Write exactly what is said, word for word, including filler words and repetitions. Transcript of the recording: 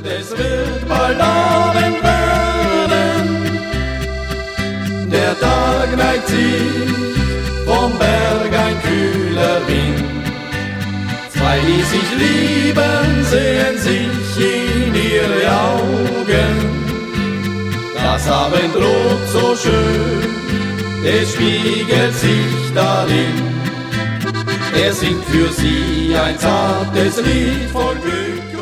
es wird bald Abend werden. Der Tag neigt sich, vom Berg ein kühler Wind. Zwei, die sich lieben, sehen sich in ihre Augen. Das Abendrot so schön, es spiegelt sich darin. Er singt für sie ein zartes Lied voll Glück.